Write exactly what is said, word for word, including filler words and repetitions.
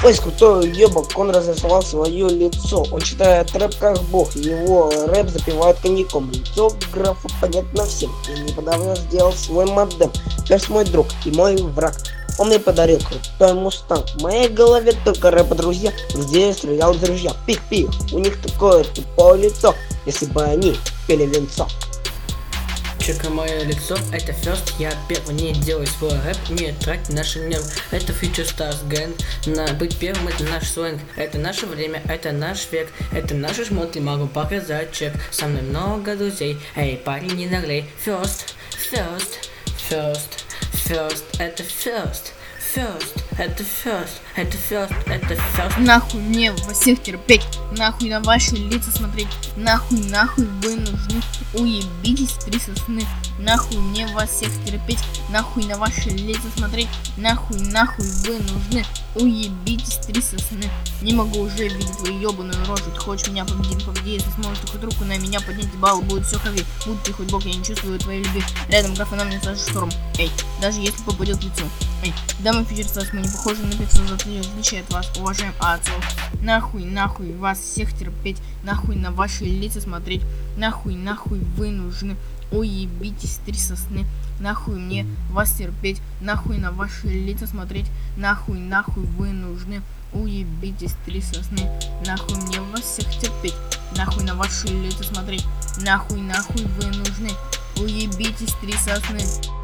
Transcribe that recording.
Ой, крутой ёбок, он разрисовал свое лицо. Он читает рэп как бог, его рэп запивают коньяком. Лицо графа понятно всем. И недавно сделал свой модем. Перс мой друг и мой враг. Он мне подарил крутой мустанг. В моей голове только рэп, друзья. Здесь стрелял друзья. Пих-пих, у них такое тупое лицо. Если бы они пили венцо. Чека мое лицо, это first, я первый, не делай свой рэп, не трать наши нервы. Это Future Stars Gang, на быть первым это наш сленг. Это наше время, это наш век, это наши шмотки, могу показать чек. Со мной много друзей, эй, парень, не наглей. First, first, first, first, это first, first, это first, это first, это first. Нахуй мне вас всех терпеть, нахуй на ваши лица смотреть, нахуй, нахуй вы нужны, уебитесь три сосны, нахуй мне вас всех терпеть, нахуй на ваши лица смотреть, нахуй, нахуй вы нужны, уебитесь три сосны. Не могу уже видеть твою ебаную рожу, ты хочешь меня победить, победи, если сможешь ты хоть руку на меня поднять, балл будет все хави, будь ты хоть бог, я не чувствую твоей любви, рядом граф и нам не сажет шторм, эй, даже если попадет в лицо, эй, да мы Future Stars, мы не похожи на пиццу, за отличие от вас, уважаем отцов, нахуй, нахуй вас всех терпеть, нахуй на ваши лица смотреть, нахуй, нахуй вы нужны, уебитесь три сосны, нахуй мне вас терпеть, нахуй на ваши лица смотреть, нахуй, нахуй вы нужны, уебитесь три сосны, нахуй мне вас всех терпеть, нахуй на ваши лица смотреть, нахуй, нахуй вы нужны, уебитесь три сосны.